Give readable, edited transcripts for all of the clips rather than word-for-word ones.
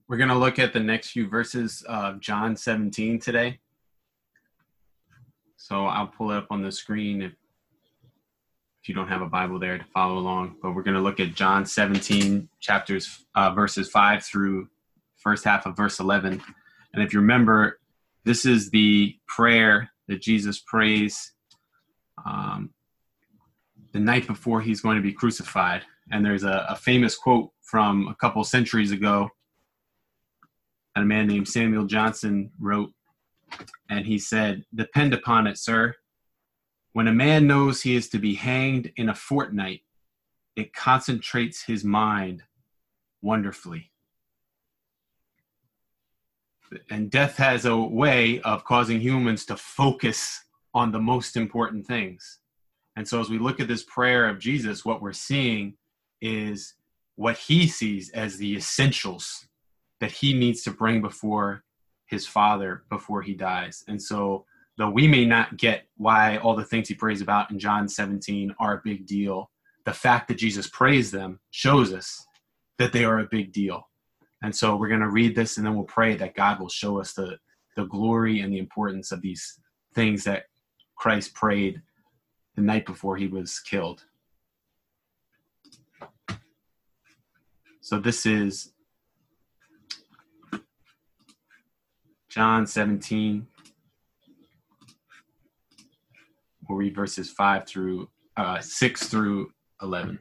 We're going to look at the next few verses of John 17 today. So I'll pull it up on the screen if you don't have a Bible there to follow along. But we're going to look at John 17, verses 5 through first half of verse 11. And if you remember, this is the prayer that Jesus prays the night before he's going to be crucified. And there's a famous quote from a couple centuries ago that a man named Samuel Johnson wrote. And he said, "Depend upon it, sir, when a man knows he is to be hanged in a fortnight, it concentrates his mind wonderfully." And death has a way of causing humans to focus on the most important things. And so as we look at this prayer of Jesus, what we're seeing is what he sees as the essentials that he needs to bring before his Father before he dies. And so though we may not get why all the things he prays about in John 17 are a big deal, the fact that Jesus prays them shows us that they are a big deal. And so we're going to read this, and then we'll pray that God will show us the glory and the importance of these things that Christ prayed the night before he was killed. So this is John 17. We'll read verses 6 through 11.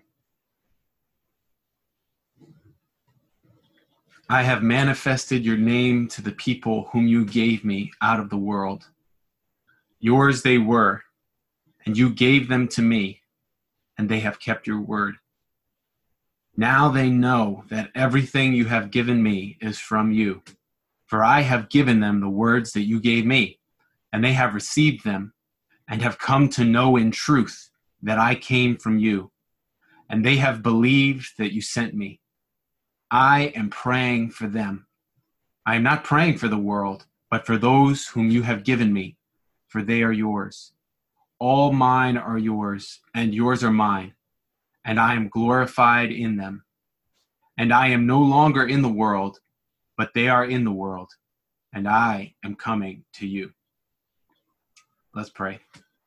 "I have manifested your name to the people whom you gave me out of the world. Yours they were, and you gave them to me, and they have kept your word. Now they know that everything you have given me is from you, for I have given them the words that you gave me, and they have received them, and have come to know in truth that I came from you, and they have believed that you sent me. I am praying for them. I am not praying for the world, but for those whom you have given me, for they are yours. All mine are yours, and yours are mine, and I am glorified in them. And I am no longer in the world, but they are in the world, and I am coming to you." Let's pray.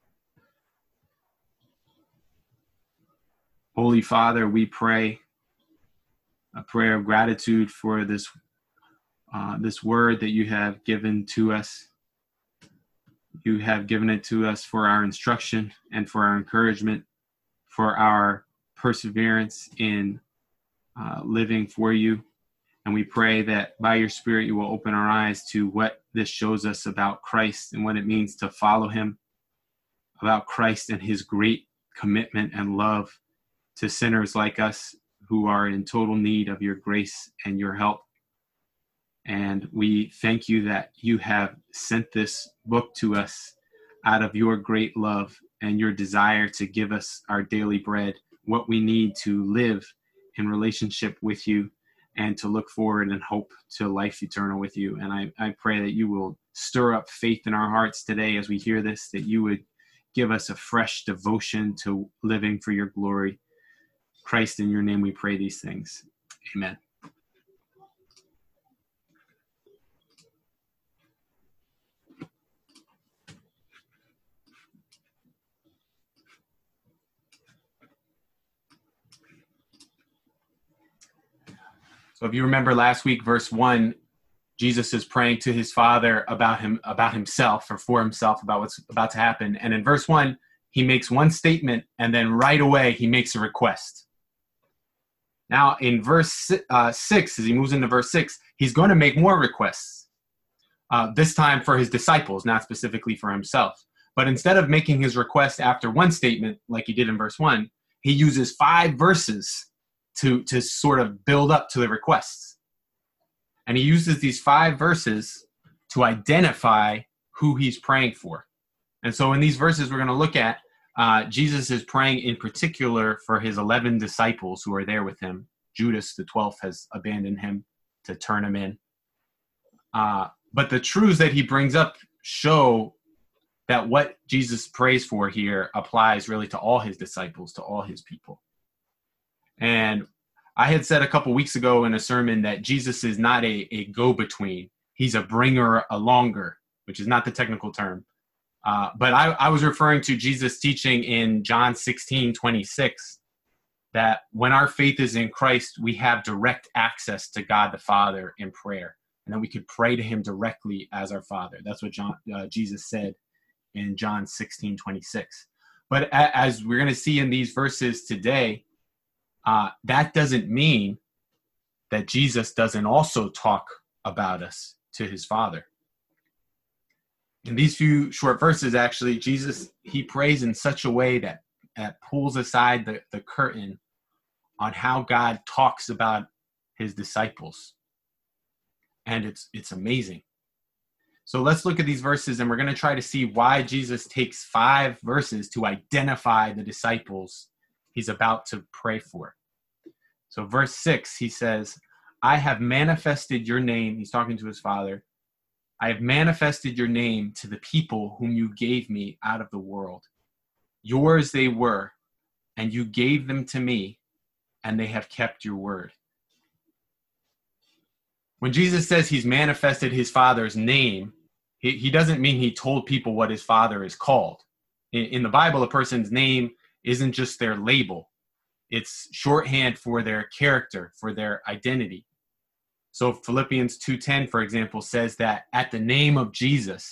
Holy Father, we pray a prayer of gratitude for this word that you have given to us. You have given it to us for our instruction and for our encouragement, for our perseverance in living for you. And we pray that by your Spirit, you will open our eyes to what this shows us about Christ and what it means to follow him, about Christ and his great commitment and love to sinners like us who are in total need of your grace and your help. And we thank you that you have sent this book to us out of your great love and your desire to give us our daily bread, what we need to live in relationship with you and to look forward and hope to life eternal with you. And I pray that you will stir up faith in our hearts today as we hear this, that you would give us a fresh devotion to living for your glory. Christ, in your name we pray these things. Amen. So if you remember last week, verse 1, Jesus is praying to his Father about himself or for himself, about what's about to happen. And in verse 1, he makes one statement, and then right away he makes a request. Now in verse 6, as he moves into verse 6, he's going to make more requests, this time for his disciples, not specifically for himself. But instead of making his request after one statement, like he did in verse 1, he uses 5 verses to sort of build up to the requests. And he uses these 5 verses to identify who he's praying for. And so in these verses we're going to look at, Jesus is praying in particular for his 11 disciples who are there with him. Judas, the 12th, has abandoned him to turn him in. But the truths that he brings up show that what Jesus prays for here applies really to all his disciples, to all his people. And I had said a couple weeks ago in a sermon that Jesus is not a go-between. He's a bringer alonger, which is not the technical term. But I was referring to Jesus' teaching in John 16:26, that when our faith is in Christ, we have direct access to God the Father in prayer, and that we could pray to him directly as our Father. That's what Jesus said in John 16:26. But as we're going to see in these verses today, that doesn't mean that Jesus doesn't also talk about us to his Father. In these few short verses, actually, Jesus, he prays in such a way that pulls aside the curtain on how God talks about his disciples. And it's amazing. So let's look at these verses, and we're going to try to see why Jesus takes 5 verses to identify the disciples he's about to pray for. So verse 6, he says, I have manifested your name. He's talking to his Father. I have manifested your name to the people whom you gave me out of the world. Yours they were, and you gave them to me, and they have kept your word. When Jesus says he's manifested his Father's name, he doesn't mean he told people what his Father is called. In the Bible, a person's name isn't just their label. It's shorthand for their character, for their identity. So Philippians 2:10, for example, says that at the name of Jesus,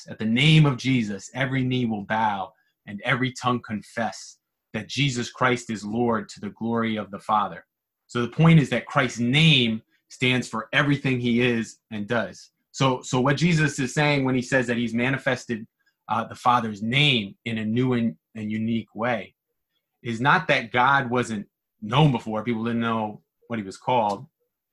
every knee will bow and every tongue confess that Jesus Christ is Lord, to the glory of the Father. So the point is that Christ's name stands for everything he is and does. So what Jesus is saying when he says that he's manifested the Father's name in a new and unique way is not that God wasn't known before, people didn't know what he was called,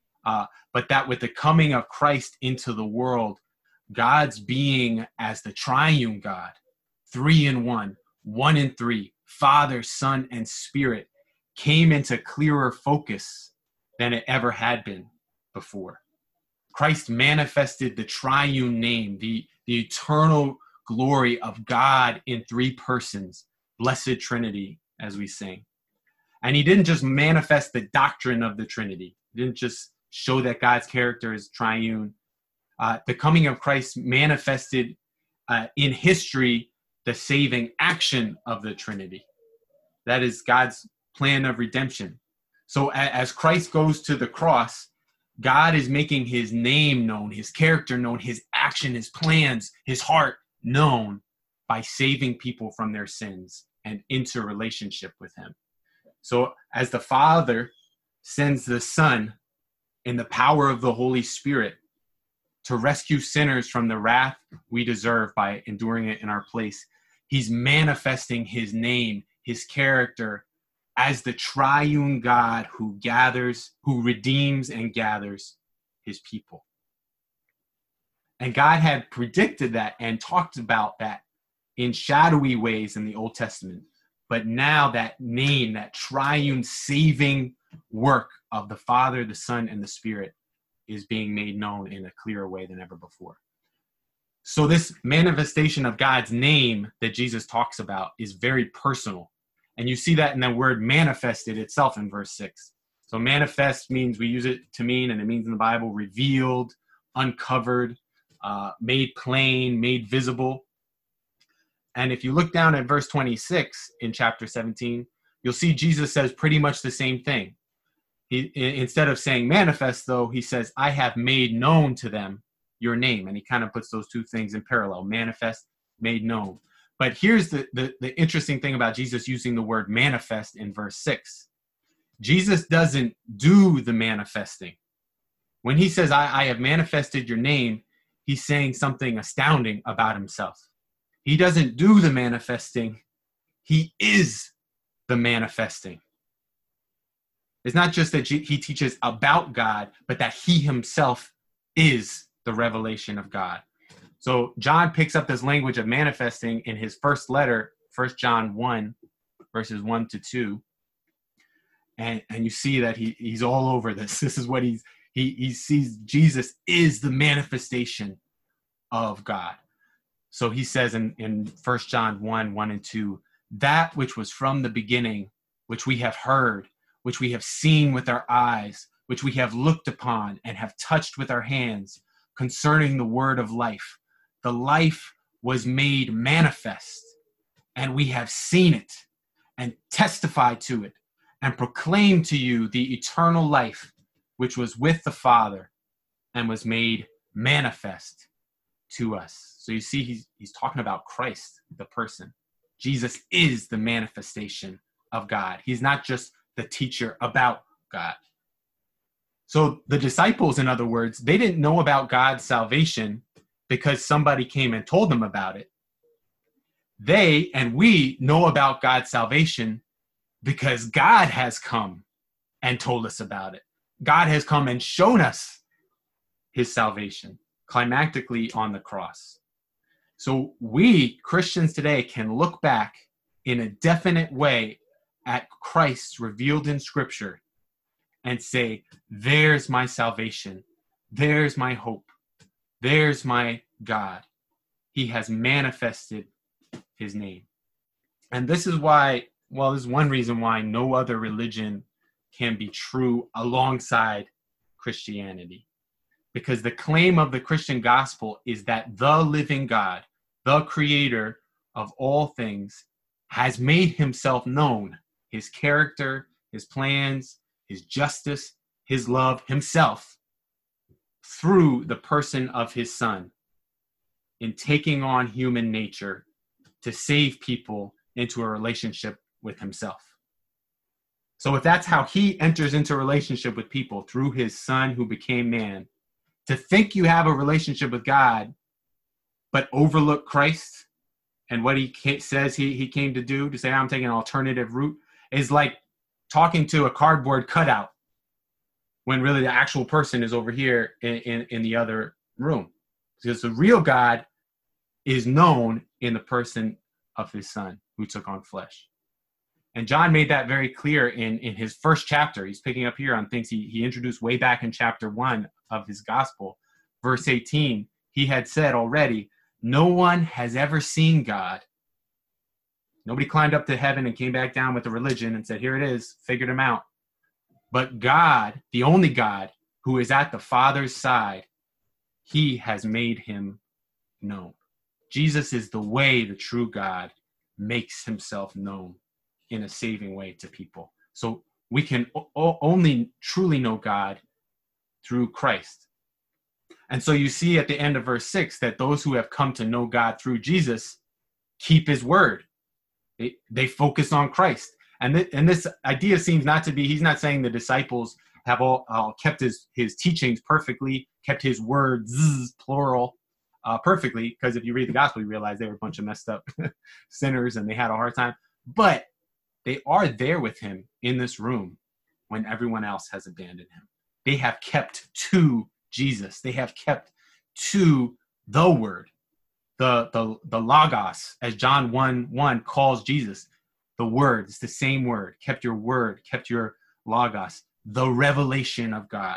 but that with the coming of Christ into the world, God's being as the triune God, 3 in 1, 1 in 3, Father, Son, and Spirit, came into clearer focus than it ever had been before. Christ manifested the triune name, the eternal glory of God in 3 persons, blessed Trinity, as we sing. And he didn't just manifest the doctrine of the Trinity. He didn't just show that God's character is triune. The coming of Christ manifested in history the saving action of the Trinity. That is God's plan of redemption. So as Christ goes to the cross, God is making his name known, his character known, his action, his plans, his heart known by saving people from their sins and into relationship with him. So as the Father sends the Son in the power of the Holy Spirit to rescue sinners from the wrath we deserve by enduring it in our place, he's manifesting his name, his character, as the triune God who redeems and gathers his people. And God had predicted that and talked about that in shadowy ways in the Old Testament. But now that name, that triune saving work of the Father, the Son, and the Spirit is being made known in a clearer way than ever before. So this manifestation of God's name that Jesus talks about is very personal. And you see that in the word manifested itself in verse 6. So manifest means, we use it to mean, and it means in the Bible, revealed, uncovered, made plain, made visible. And if you look down at verse 26 in chapter 17, you'll see Jesus says pretty much the same thing. He, instead of saying manifest, though, he says, I have made known to them your name. And he kind of puts those two things in parallel, manifest, made known. But here's the interesting thing about Jesus using the word manifest in verse 6. Jesus doesn't do the manifesting. When he says, I have manifested your name, he's saying something astounding about himself. He doesn't do the manifesting. He is the manifesting. It's not just that he teaches about God, but that he himself is the revelation of God. So John picks up this language of manifesting in his first letter, 1 John 1, verses 1 to 2. And you see that he's all over this. This is what he sees. Jesus is the manifestation of God. So he says in 1 John 1, 1 and 2, that which was from the beginning, which we have heard, which we have seen with our eyes, which we have looked upon and have touched with our hands, concerning the word of life. The life was made manifest, and we have seen it and testified to it and proclaimed to you the eternal life, which was with the Father and was made manifest to us. So you see, he's talking about Christ, the person. Jesus is the manifestation of God. He's not just the teacher about God. So the disciples, in other words, they didn't know about God's salvation because somebody came and told them about it. They and we know about God's salvation because God has come and told us about it. God has come and shown us his salvation, climactically on the cross. So we, Christians today, can look back in a definite way at Christ revealed in Scripture and say, there's my salvation. There's my hope. There's my God. He has manifested his name. And this is why, well, this is one reason why no other religion can be true alongside Christianity. Because the claim of the Christian gospel is that the living God, the creator of all things, has made himself known, his character, his plans, his justice, his love, himself, through the person of his Son, in taking on human nature to save people into a relationship with himself. So if that's how he enters into a relationship with people, through his Son who became man, to think you have a relationship with God, but overlook Christ and what he says he came to do, to say, I'm taking an alternative route, is like talking to a cardboard cutout when really the actual person is over here in the other room. Because the real God is known in the person of his Son who took on flesh. And John made that very clear in his first chapter. He's picking up here on things he introduced way back in chapter 1 of his gospel. Verse 18, he had said already, no one has ever seen God. Nobody climbed up to heaven and came back down with a religion and said, here it is, figured him out. But God, the only God who is at the Father's side, he has made him known. Jesus is the way the true God makes himself known in a saving way to people. So we can only truly know God through Christ. And so you see at the end of verse 6 that those who have come to know God through Jesus keep his word. They focus on Christ. And this idea seems not to be, he's not saying the disciples have all kept his teachings perfectly, kept his words, plural, perfectly, because if you read the gospel, you realize they were a bunch of messed up sinners and they had a hard time. But they are there with him in this room when everyone else has abandoned him. They have kept to Jesus. They have kept to the word, the logos, as John 1:1 calls Jesus. The word, it's the same word. Kept your word, kept your logos, the revelation of God.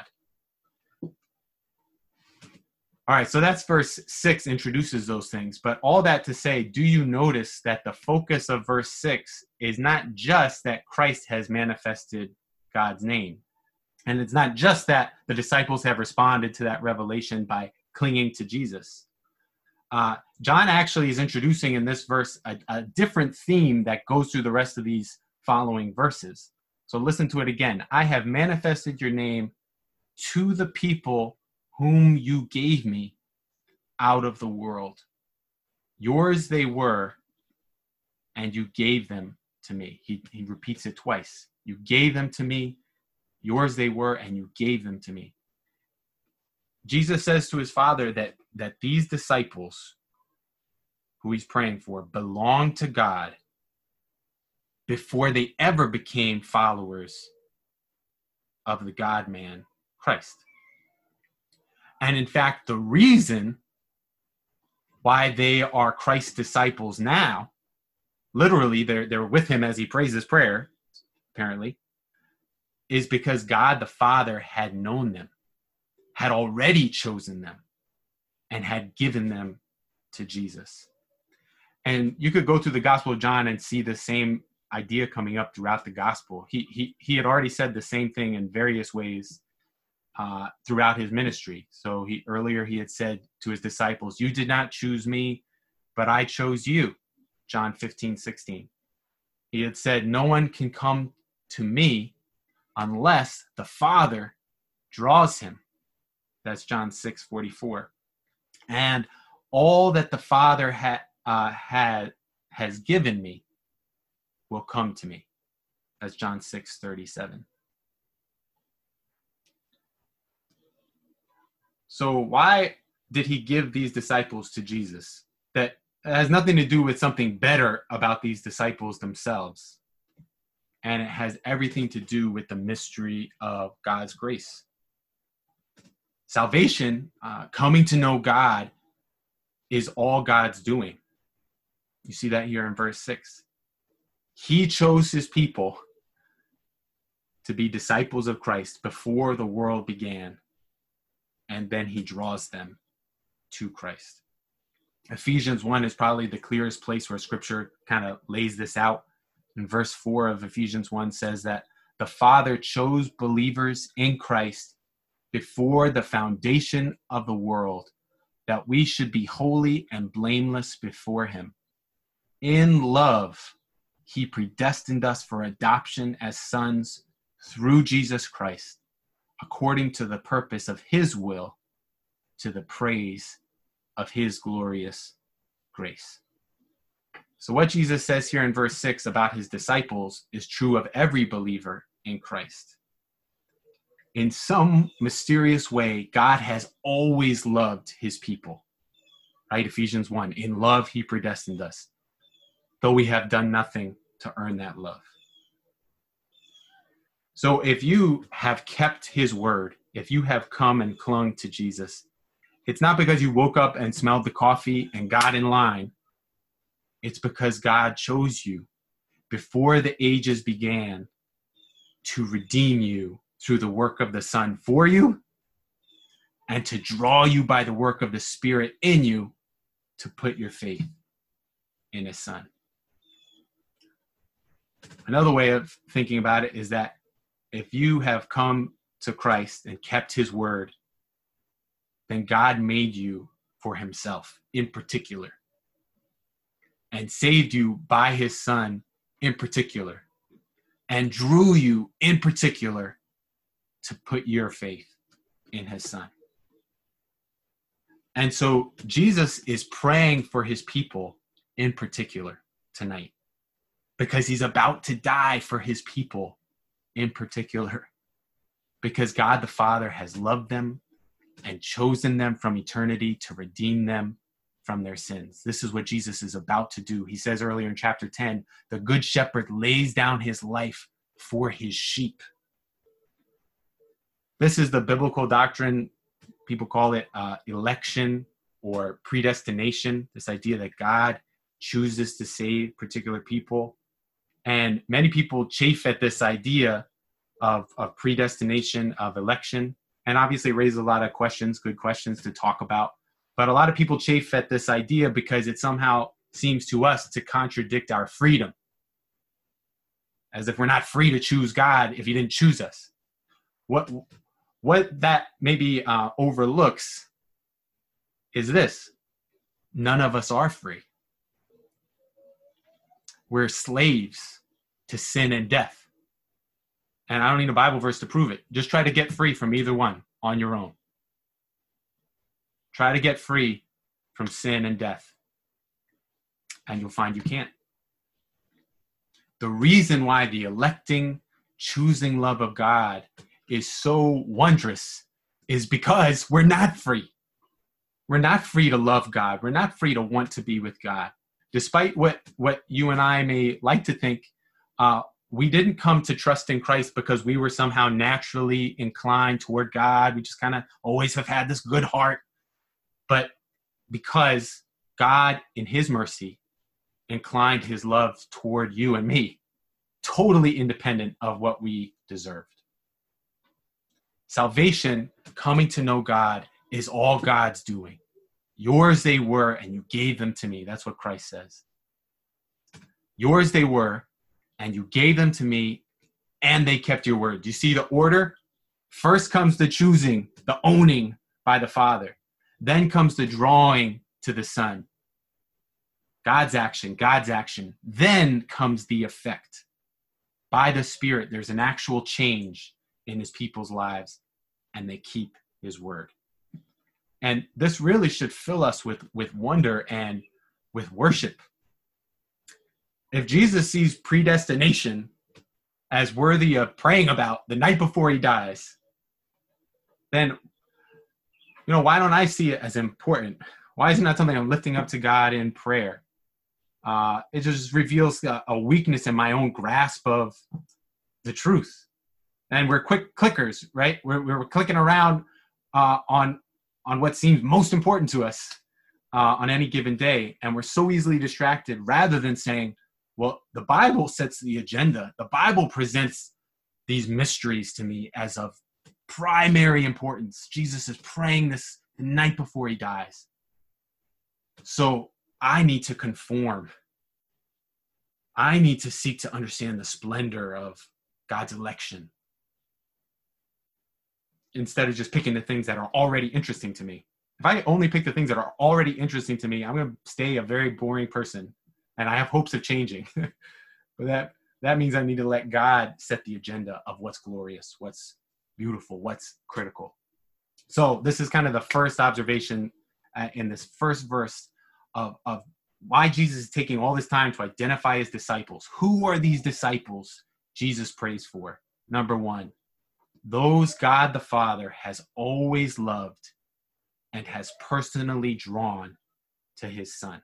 All right, so that's verse 6 introduces those things. But all that to say, do you notice that the focus of verse 6 is not just that Christ has manifested God's name? And it's not just that the disciples have responded to that revelation by clinging to Jesus. John actually is introducing in this verse a different theme that goes through the rest of these following verses. So listen to it again. I have manifested your name to the people whom you gave me out of the world. Yours they were, and you gave them to me. He repeats it twice. You gave them to me. Yours they were, and you gave them to me. Jesus says to his Father that these disciples who he's praying for belong to God before they ever became followers of the God-man, Christ. And in fact, the reason why they are Christ's disciples now, literally they're with him as he prays this prayer, apparently, is because God the Father had known them, had already chosen them, and had given them to Jesus. And you could go through the Gospel of John and see the same idea coming up throughout the gospel. He had already said the same thing in various ways throughout his ministry. So earlier he had said to his disciples, "You did not choose me, but I chose you." John 15:16. He had said, "No one can come to me unless the Father draws him." That's John 6:44. And all that the Father has given me will come to me. That's John 6:37. So why did he give these disciples to Jesus? That has nothing to do with something better about these disciples themselves. And it has everything to do with the mystery of God's grace. Salvation, coming to know God, is all God's doing. You see that here in verse 6. He chose his people to be disciples of Christ before the world began, and then he draws them to Christ. Ephesians 1 is probably the clearest place where Scripture kind of lays this out. In verse 4 of Ephesians 1 says that the Father chose believers in Christ before the foundation of the world, that we should be holy and blameless before him. In love, he predestined us for adoption as sons through Jesus Christ, according to the purpose of his will, to the praise of his glorious grace. So what Jesus says here in verse 6 about his disciples is true of every believer in Christ. In some mysterious way, God has always loved his people. Right? Ephesians 1, in love he predestined us, though we have done nothing to earn that love. So if you have kept his word, if you have come and clung to Jesus, it's not because you woke up and smelled the coffee and got in line. It's because God chose you before the ages began to redeem you through the work of the Son for you, and to draw you by the work of the Spirit in you to put your faith in his Son. Another way of thinking about it is that if you have come to Christ and kept his word, then God made you for himself in particular, and saved you by his Son in particular, and drew you in particular to put your faith in his Son. And so Jesus is praying for his people in particular tonight, because he's about to die for his people in particular, because God the Father has loved them and chosen them from eternity to redeem them from their sins. This is what Jesus is about to do. He says earlier in chapter 10, the good shepherd lays down his life for his sheep. This is the biblical doctrine. People call it election or predestination, this idea that God chooses to save particular people. And many people chafe at this idea of predestination, of election, and obviously raise a lot of questions, good questions to talk about. But a lot of people chafe at this idea because it somehow seems to us to contradict our freedom, as if we're not free to choose God if he didn't choose us. What that maybe overlooks is this: none of us are free. We're slaves to sin and death. And I don't need a Bible verse to prove it. Just try to get free from either one on your own. Try to get free from sin and death, and you'll find you can't. The reason why the electing, choosing love of God is so wondrous is because we're not free. We're not free to love God. We're not free to want to be with God. Despite what you and I may like to think, we didn't come to trust in Christ because we were somehow naturally inclined toward God. We just kind of always have had this good heart. But because God, in his mercy, inclined his love toward you and me, totally independent of what we deserved. Salvation, coming to know God, is all God's doing. Yours they were, and you gave them to me. That's what Christ says. Yours they were, and you gave them to me, and they kept your word. You see the order? First comes the choosing, the owning by the Father. Then comes the drawing to the Son. God's action. Then comes the effect. By the Spirit, there's an actual change in his people's lives, and they keep his word. And this really should fill us with wonder and with worship. If Jesus sees predestination as worthy of praying about the night before he dies, then, why don't I see it as important? Why isn't that something I'm lifting up to God in prayer? It just reveals a weakness in my own grasp of the truth. And we're quick clickers, right? We're clicking around on what seems most important to us on any given day. And we're so easily distracted rather than saying, well, the Bible sets the agenda. The Bible presents these mysteries to me as of primary importance. Jesus is praying this the night before he dies. So I need to conform. I need to seek to understand the splendor of God's election instead of just picking the things that are already interesting to me. If I only pick the things that are already interesting to me, I'm going to stay a very boring person, and I have hopes of changing. But that means I need to let God set the agenda of what's glorious, what's beautiful, what's critical. So this is kind of the first observation in this first verse of why Jesus is taking all this time to identify his disciples. Who are these disciples Jesus prays for? Number one, those God the Father has always loved and has personally drawn to his Son.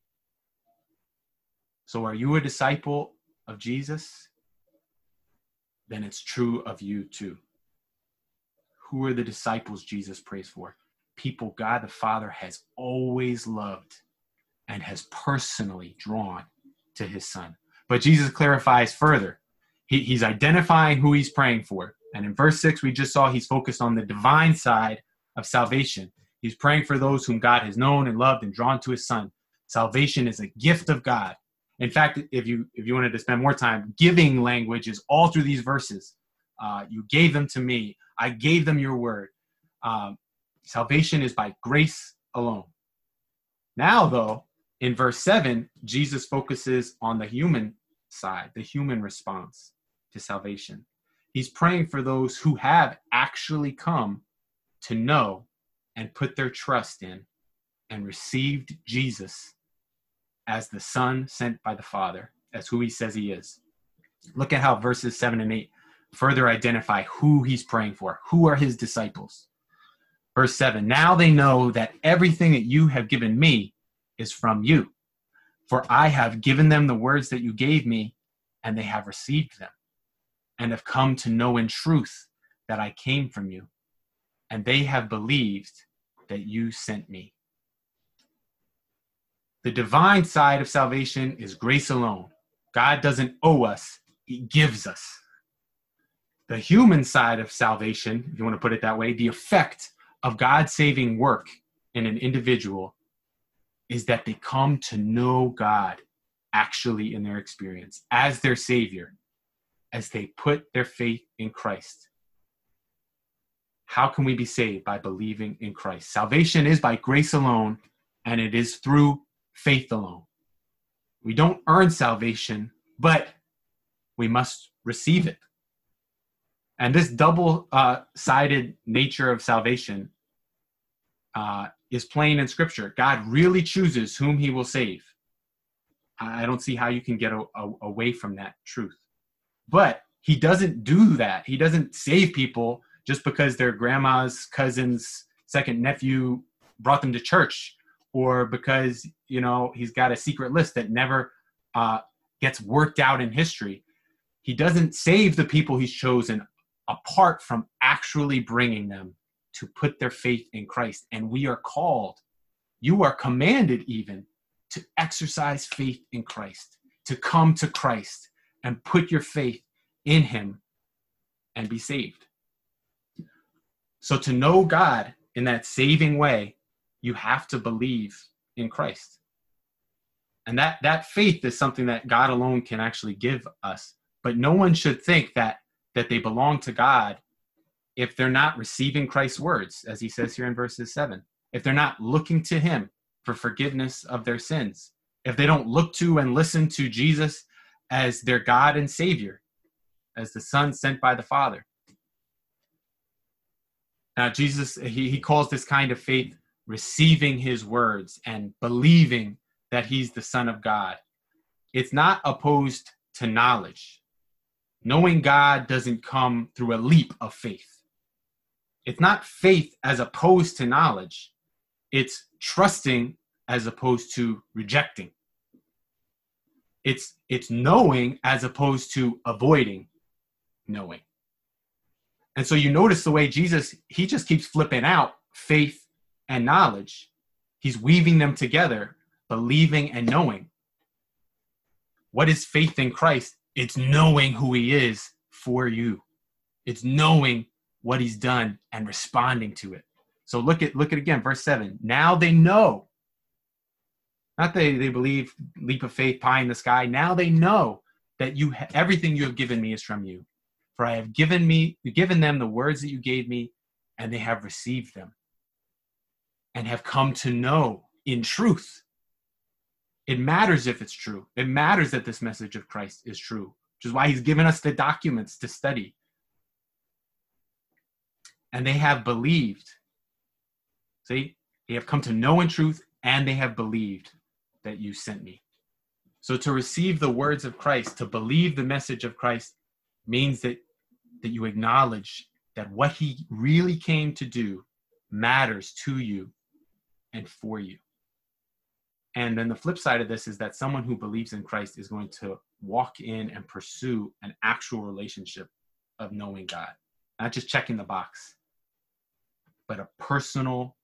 So are you a disciple of Jesus? Then it's true of you too. Who are the disciples Jesus prays for? People God the Father has always loved and has personally drawn to his Son. But Jesus clarifies further. He's identifying who he's praying for. And in verse 6, we just saw he's focused on the divine side of salvation. He's praying for those whom God has known and loved and drawn to his Son. Salvation is a gift of God. In fact, if you wanted to spend more time, giving language is all through these verses. You gave them to me. I gave them your word. Salvation is by grace alone. Now, though, in verse 7, Jesus focuses on the human side, the human response to salvation. He's praying for those who have actually come to know and put their trust in and received Jesus as the Son sent by the Father, as who he says he is. Look at how verses 7 and 8 further identify who he's praying for. Who are his disciples? Verse 7, now they know that everything that you have given me is from you. For I have given them the words that you gave me, and they have received them, and have come to know in truth that I came from you, and they have believed that you sent me. The divine side of salvation is grace alone. God doesn't owe us, he gives us. The human side of salvation, if you want to put it that way, the effect of God's saving work in an individual is that they come to know God actually in their experience as their Savior, as they put their faith in Christ. How can we be saved? By believing in Christ. Salvation is by grace alone, and it is through faith alone. We don't earn salvation, but we must receive it. And this double-sided nature of salvation is plain in Scripture. God really chooses whom he will save. I don't see how you can get away from that truth. But he doesn't do that. He doesn't save people just because their grandma's cousin's second nephew brought them to church, or because, he's got a secret list that never gets worked out in history. He doesn't save the people he's chosen apart from actually bringing them to put their faith in Christ. And we are called, you are commanded even, to exercise faith in Christ, to come to Christ and put your faith in him and be saved. So to know God in that saving way, you have to believe in Christ. And that faith is something that God alone can actually give us. But no one should think that they belong to God if they're not receiving Christ's words, as he says here in verses 7. If they're not looking to him for forgiveness of their sins, if they don't look to and listen to Jesus as their God and Savior, as the Son sent by the Father. Now, Jesus, he calls this kind of faith receiving his words and believing that he's the Son of God. It's not opposed to knowledge. Knowing God doesn't come through a leap of faith. It's not faith as opposed to knowledge. It's trusting as opposed to rejecting. It's knowing as opposed to avoiding knowing. And so you notice the way Jesus, he just keeps flipping out faith and knowledge. He's weaving them together, believing and knowing. What is faith in Christ? It's knowing who he is for you. It's knowing what he's done and responding to it. So look at again, verse 7. Now they know. Not they believe, leap of faith, pie in the sky. Now they know that everything you have given me is from you. For I have given them the words that you gave me, and they have received them and have come to know in truth. It matters if it's true. It matters that this message of Christ is true, which is why he's given us the documents to study. And they have believed. See, they have come to know in truth, and they have believed that you sent me. So to receive the words of Christ, to believe the message of Christ, means that you acknowledge that what he really came to do matters to you and for you. And then the flip side of this is that someone who believes in Christ is going to walk in and pursue an actual relationship of knowing God, not just checking the box, but a personal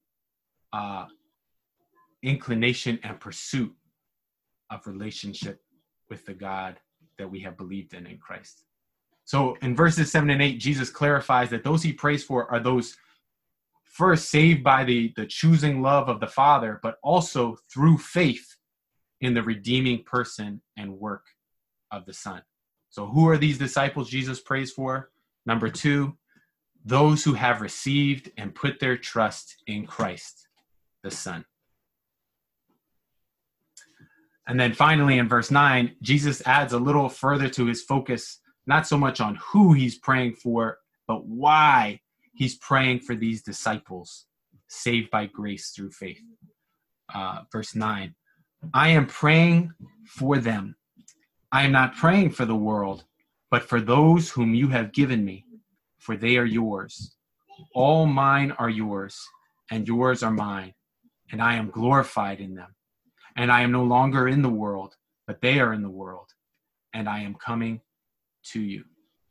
inclination and pursuit of relationship with the God that we have believed in Christ. So in verses 7 and 8, Jesus clarifies that those he prays for are those first saved by the choosing love of the Father, but also through faith in the redeeming person and work of the Son. So who are these disciples Jesus prays for? Number 2, those who have received and put their trust in Christ, the Son. And then finally in verse 9, Jesus adds a little further to his focus, not so much on who he's praying for, but why he's praying for these disciples saved by grace through faith. Verse 9, I am praying for them. I am not praying for the world, but for those whom you have given me, for they are yours. All mine are yours, and yours are mine, and I am glorified in them. And I am no longer in the world, but they are in the world, and I am coming to you.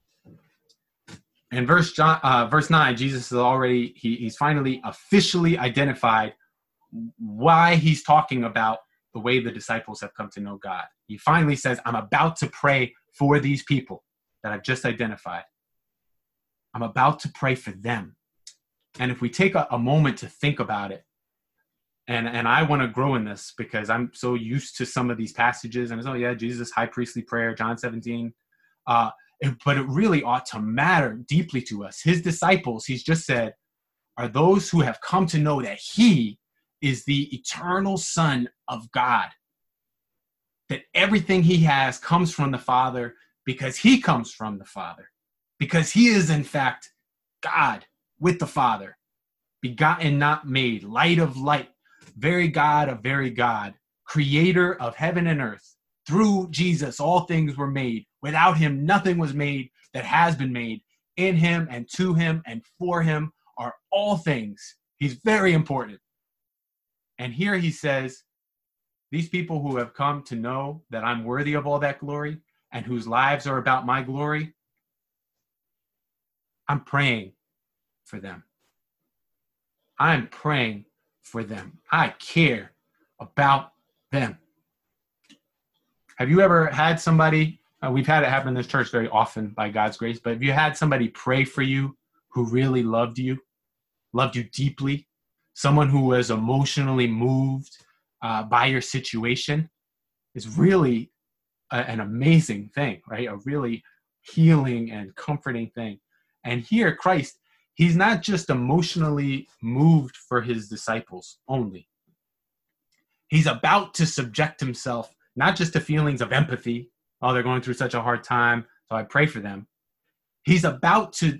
In verse 9, Jesus is already, he's finally officially identified why he's talking about the way the disciples have come to know God. He finally says, I'm about to pray for these people that I've just identified. I'm about to pray for them. And if we take a moment to think about it, and I want to grow in this because I'm so used to some of these passages, and it's, oh yeah, Jesus' high priestly prayer, John 17, but it really ought to matter deeply to us. His disciples, he's just said, are those who have come to know that he is the eternal Son of God, that everything he has comes from the Father because he comes from the Father, because he is in fact God with the Father, begotten, not made, light of light, very God of very God, creator of heaven and earth. Through Jesus, all things were made. Without him, nothing was made that has been made. In him and to him and for him are all things. He's very important. And here he says, these people who have come to know that I'm worthy of all that glory and whose lives are about my glory, I'm praying for them. I'm praying for them. I care about them. Have you ever had somebody, we've had it happen in this church very often by God's grace, but have you had somebody pray for you who really loved you deeply, someone who was emotionally moved by your situation? is really an amazing thing, right? A really healing and comforting thing. And here, Christ, he's not just emotionally moved for his disciples only. He's about to subject himself not just to feelings of empathy. Oh, they're going through such a hard time, so I pray for them. He's about to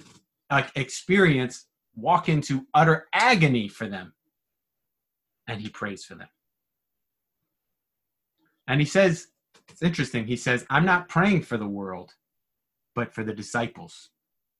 walk into utter agony for them. And he prays for them. And he says, it's interesting, he says, I'm not praying for the world, but for the disciples.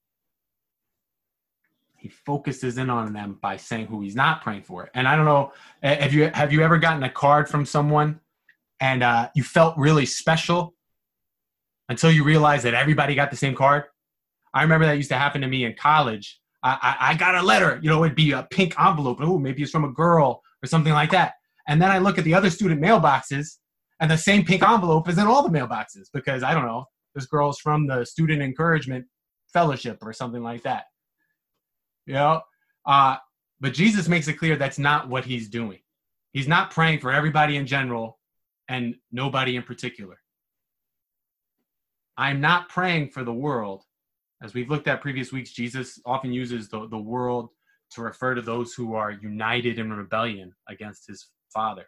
He focuses in on them by saying who he's not praying for. And I don't know, have you ever gotten a card from someone and you felt really special until you realized that everybody got the same card? I remember that used to happen to me in college. I got a letter, it'd be a pink envelope. Oh, maybe it's from a girl or something like that. And then I look at the other student mailboxes and the same pink envelope is in all the mailboxes because, I don't know, this girl's from the Student Encouragement Fellowship or something like that. But Jesus makes it clear that's not what he's doing. He's not praying for everybody in general and nobody in particular. I'm not praying for the world. As we've looked at previous weeks, Jesus often uses the world to refer to those who are united in rebellion against his Father.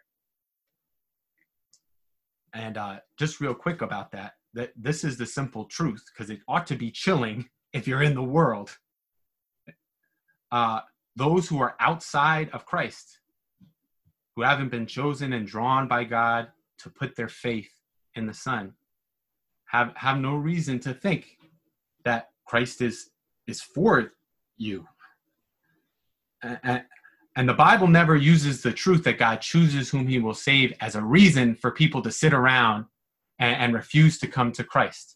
And just real quick about that this is the simple truth, because it ought to be chilling if you're in the world. Those who are outside of Christ, who haven't been chosen and drawn by God to put their faith in the Son, have no reason to think that Christ is for you. And the Bible never uses the truth that God chooses whom he will save as a reason for people to sit around and refuse to come to Christ.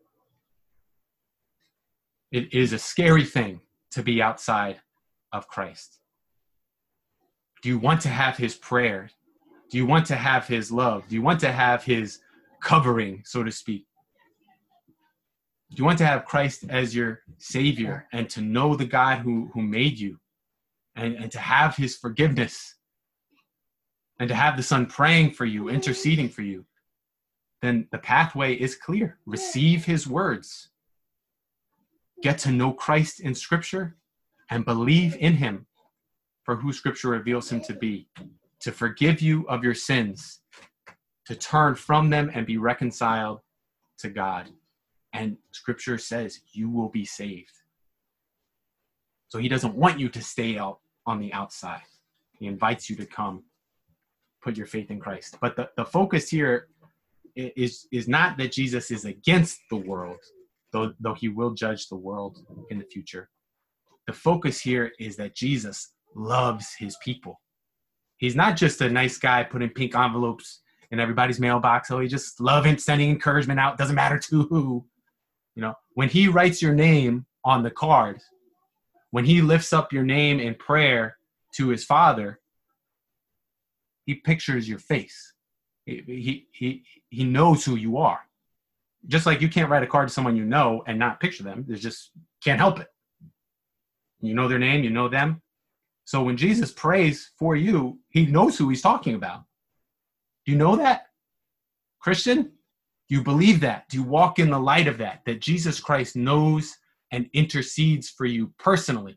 It is a scary thing to be outside of Christ. Do you want to have his prayer? Do you want to have his love? Do you want to have his covering, so to speak? Do you want to have Christ as your Savior and to know the God who made you and to have his forgiveness and to have the Son praying for you, interceding for you? Then the pathway is clear. Receive his words. Get to know Christ in Scripture and believe in him for who Scripture reveals him to be, to forgive you of your sins, to turn from them and be reconciled to God. And Scripture says you will be saved. So he doesn't want you to stay out on the outside. He invites you to come, put your faith in Christ. But the focus here is not that Jesus is against the world, though he will judge the world in the future. The focus here is that Jesus loves his people. He's not just a nice guy putting pink envelopes in everybody's mailbox. Oh, he just loving sending encouragement out. Doesn't matter to who. When he writes your name on the card, when he lifts up your name in prayer to his Father, he pictures your face. He knows who you are. Just like you can't write a card to someone you know and not picture them. There's just can't help it. You know their name, you know them. So when Jesus prays for you, he knows who he's talking about. Do you know that, Christian? Do you believe that? Do you walk in the light of that Jesus Christ knows and intercedes for you personally?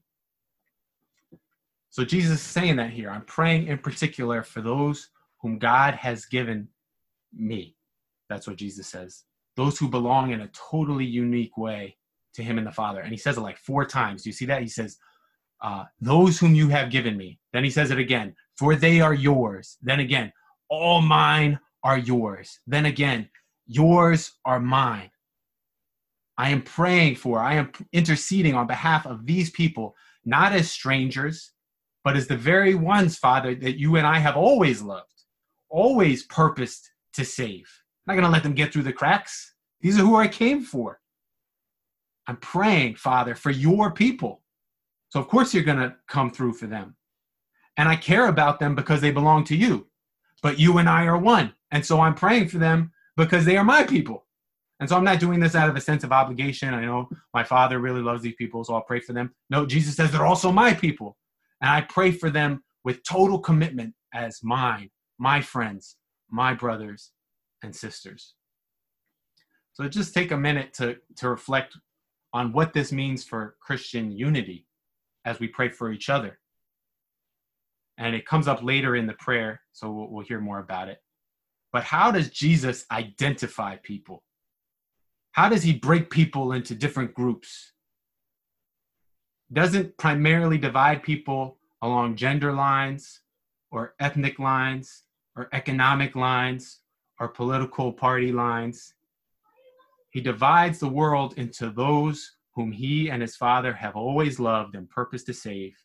So Jesus is saying that here. I'm praying in particular for those whom God has given me. That's what Jesus says. Those who belong in a totally unique way to him and the Father. And he says it like 4 times. Do you see that? He says, those whom you have given me. Then he says it again, for they are yours. Then again, all mine are yours. Then again, yours are mine. I am interceding on behalf of these people, not as strangers, but as the very ones, Father, that you and I have always loved, always purposed to save. I'm not going to let them get through the cracks. These are who I came for. I'm praying, Father, for your people. So of course you're going to come through for them. And I care about them because they belong to you. But you and I are one. And so I'm praying for them because they are my people. And so I'm not doing this out of a sense of obligation. I know my Father really loves these people, so I'll pray for them. No, Jesus says they're also my people. And I pray for them with total commitment as mine, my friends, my brothers and sisters. So just take a minute to reflect on what this means for Christian unity as we pray for each other. And it comes up later in the prayer, so we'll hear more about it. But how does Jesus identify people? How does he break people into different groups? Doesn't primarily divide people along gender lines or ethnic lines or economic lines or political party lines. He divides the world into those whom he and his Father have always loved and purposed to save,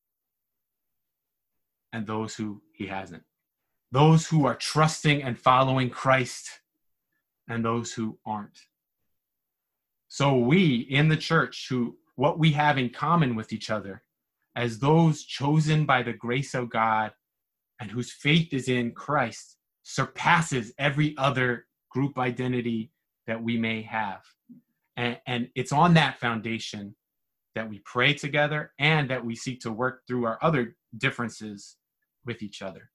and those who he hasn't. Those who are trusting and following Christ, and those who aren't. So we in the church, what we have in common with each other as those chosen by the grace of God and whose faith is in Christ, surpasses every other group identity that we may have. And it's on that foundation that we pray together and that we seek to work through our other differences with each other.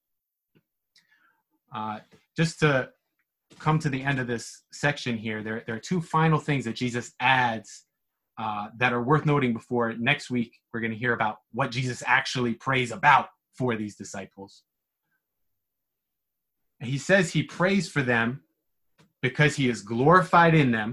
Just to come to the end of this section here, there are two final things that Jesus adds that are worth noting before next week we're going to hear about what Jesus actually prays about for these disciples. He says he prays for them because he is glorified in them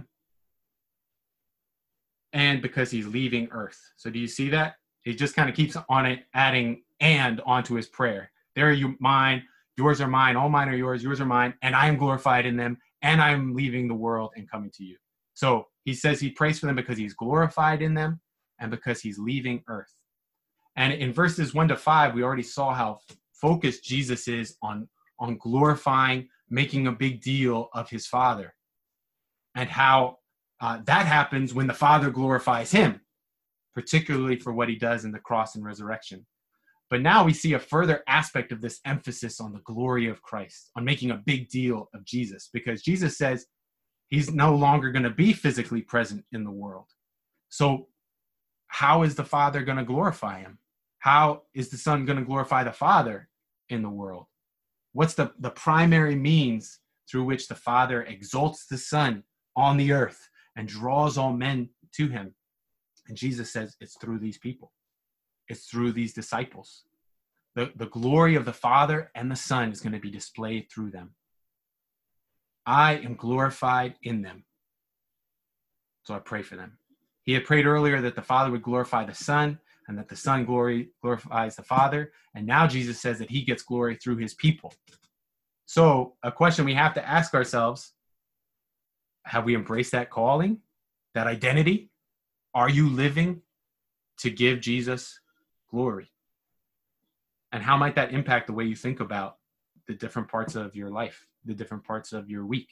and because he's leaving earth. So do you see that? He just kind of keeps on it, adding "and" onto his prayer. There are mine, yours are mine, all mine are yours are mine, and I am glorified in them, and I am leaving the world and coming to you. So he says he prays for them because he's glorified in them and because he's leaving earth. And in verses 1-5, we already saw how focused Jesus is on glorifying, making a big deal of his Father, and how that happens when the Father glorifies him, particularly for what he does in the cross and resurrection. But now we see a further aspect of this emphasis on the glory of Christ, on making a big deal of Jesus, because Jesus says he's no longer going to be physically present in the world. So how is the Father going to glorify him? How is the Son going to glorify the Father in the world? What's the primary means through which the Father exalts the Son on the earth and draws all men to him? And Jesus says it's through these people. It's through these disciples. The glory of the Father and the Son is going to be displayed through them. I am glorified in them. So I pray for them. He had prayed earlier that the Father would glorify the Son and that the Son glorifies the Father. And now Jesus says that he gets glory through his people. So a question we have to ask ourselves, have we embraced that calling, that identity? Are you living to give Jesus glory? And how might that impact the way you think about the different parts of your life, the different parts of your week?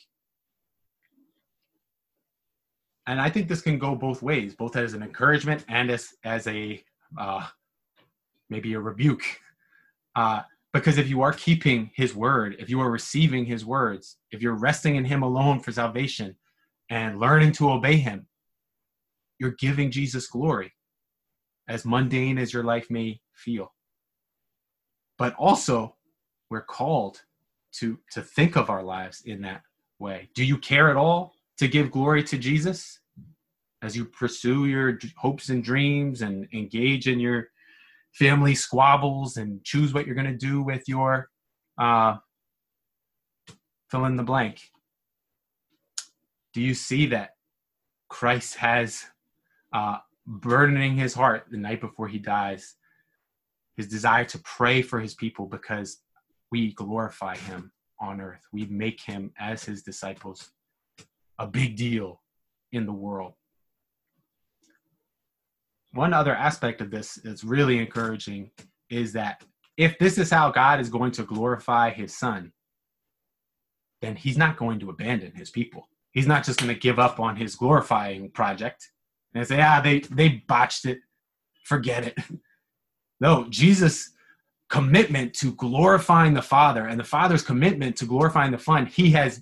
And I think this can go both ways, both as an encouragement and as a maybe a rebuke. Because if you are keeping his word, if you are receiving his words, if you're resting in him alone for salvation and learning to obey him, you're giving Jesus glory, as mundane as your life may feel. But also, we're called to think of our lives in that way. Do you care at all to give glory to Jesus as you pursue your hopes and dreams and engage in your family squabbles and choose what you're going to do with your fill in the blank? Do you see that Christ has burdening his heart the night before he dies, his desire to pray for his people because we glorify him on earth. We make him, as his disciples, a big deal in the world. One other aspect of this that's really encouraging is that if this is how God is going to glorify his Son, then he's not going to abandon his people. He's not just going to give up on his glorifying project and say, they botched it, forget it. No, Jesus' commitment to glorifying the Father and the Father's commitment to glorifying the Son, he's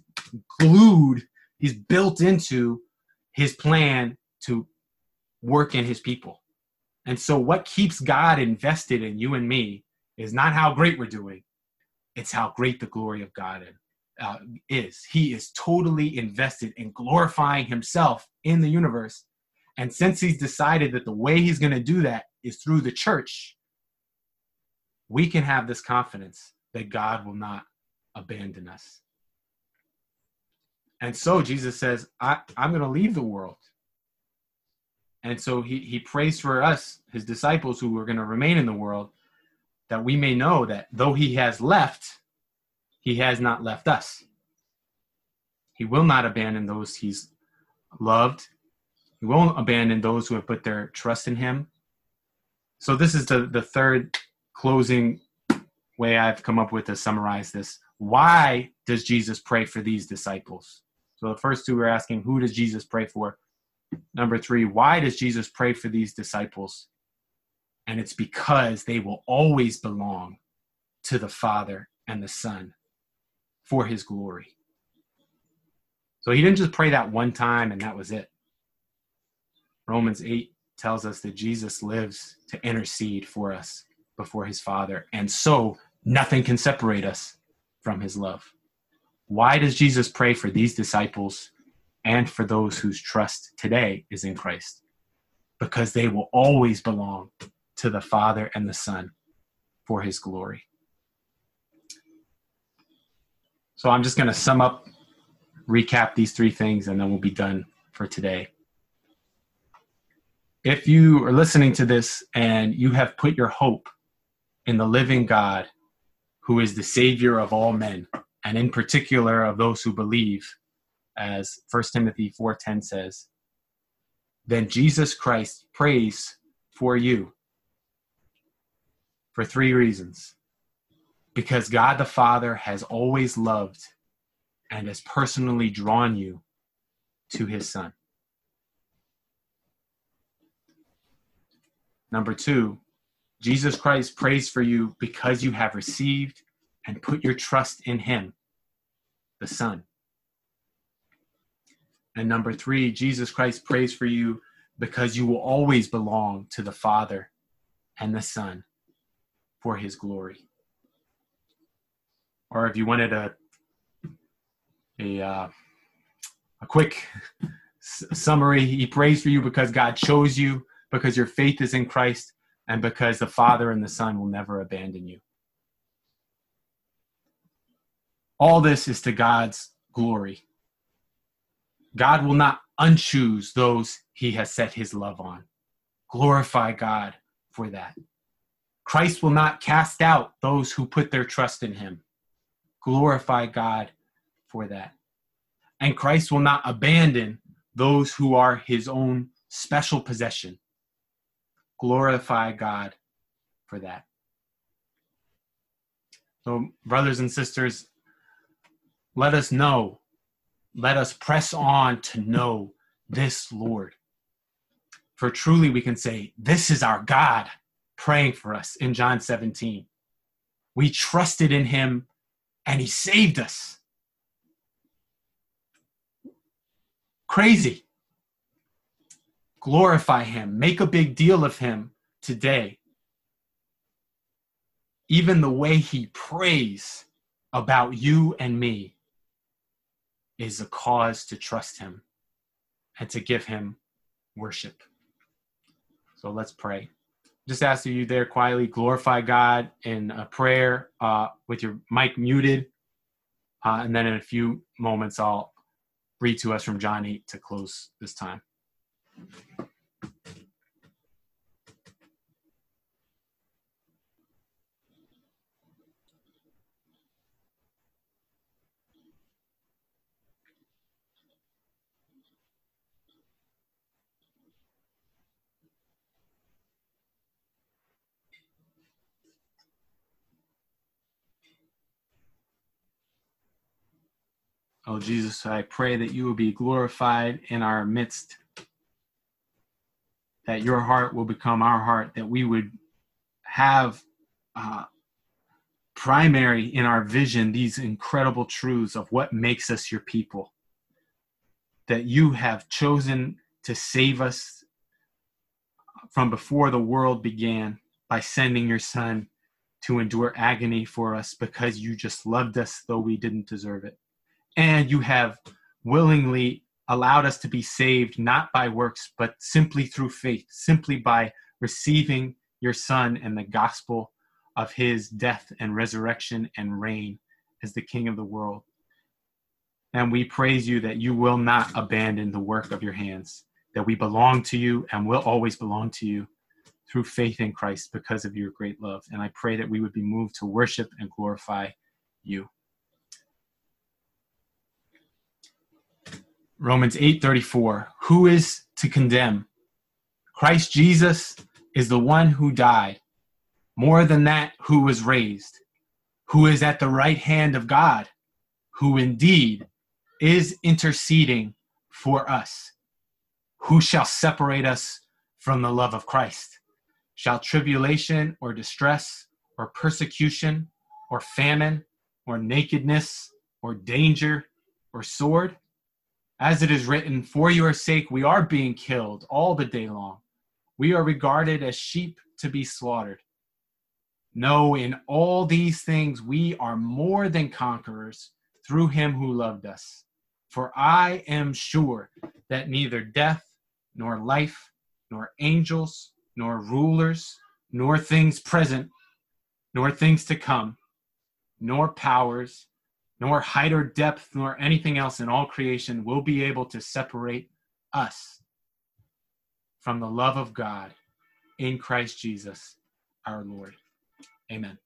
built into his plan to work in his people. And so what keeps God invested in you and me is not how great we're doing. It's how great the glory of God is. is. He is totally invested in glorifying himself in the universe. And since he's decided that the way he's going to do that is through the church, we can have this confidence that God will not abandon us. And so Jesus says, I'm going to leave the world. And so he prays for us, his disciples who are going to remain in the world, that we may know that though he has left, he has not left us. He will not abandon those he's loved. He won't abandon those who have put their trust in him. So this is the third closing way I've come up with to summarize this. Why does Jesus pray for these disciples? So the first two we're asking, who does Jesus pray for? Number 3, why does Jesus pray for these disciples? And it's because they will always belong to the Father and the Son for his glory. So he didn't just pray that one time and that was it. Romans 8 tells us that Jesus lives to intercede for us before his Father. And so nothing can separate us from his love. Why does Jesus pray for these disciples and for those whose trust today is in Christ? Because they will always belong to the Father and the Son for his glory. So I'm just going to sum up, recap these 3 things, and then we'll be done for today. If you are listening to this and you have put your hope in the living God, who is the Savior of all men, and in particular of those who believe, as 1 Timothy 4:10 says, then Jesus Christ prays for you for 3 reasons. Because God the Father has always loved and has personally drawn you to his Son. Number 2, Jesus Christ prays for you because you have received and put your trust in him, the Son. And number 3, Jesus Christ prays for you because you will always belong to the Father and the Son for his glory. Or if you wanted a quick summary, he prays for you because God chose you, because your faith is in Christ, and because the Father and the Son will never abandon you. All this is to God's glory. God will not unchoose those he has set his love on. Glorify God for that. Christ will not cast out those who put their trust in him. Glorify God for that. And Christ will not abandon those who are his own special possession. Glorify God for that. So, brothers and sisters, let us know, let us press on to know this Lord. For truly we can say, this is our God praying for us in John 17. We trusted in him and he saved us. Crazy. Glorify him. Make a big deal of him today. Even the way he prays about you and me is a cause to trust him and to give him worship. So let's pray. Just ask you there quietly, glorify God in a prayer with your mic muted. And then in a few moments, I'll read to us from John 8 to close this time. Oh, Jesus, I pray that you will be glorified in our midst, that your heart will become our heart, that we would have primary in our vision these incredible truths of what makes us your people, that you have chosen to save us from before the world began by sending your Son to endure agony for us because you just loved us though we didn't deserve it. And you have willingly allowed us to be saved, not by works, but simply through faith, simply by receiving your Son and the gospel of his death and resurrection and reign as the King of the world. And we praise you that you will not abandon the work of your hands, that we belong to you and will always belong to you through faith in Christ because of your great love. And I pray that we would be moved to worship and glorify you. Romans 8:34, who is to condemn? Christ Jesus is the one who died. More than that, who was raised, who is at the right hand of God, who indeed is interceding for us. Who shall separate us from the love of Christ? Shall tribulation or distress or persecution or famine or nakedness or danger or sword? As it is written, for your sake we are being killed all the day long. We are regarded as sheep to be slaughtered. No, in all these things we are more than conquerors through him who loved us. For I am sure that neither death, nor life, nor angels, nor rulers, nor things present, nor things to come, nor powers, nor height or depth, nor anything else in all creation will be able to separate us from the love of God in Christ Jesus, our Lord. Amen.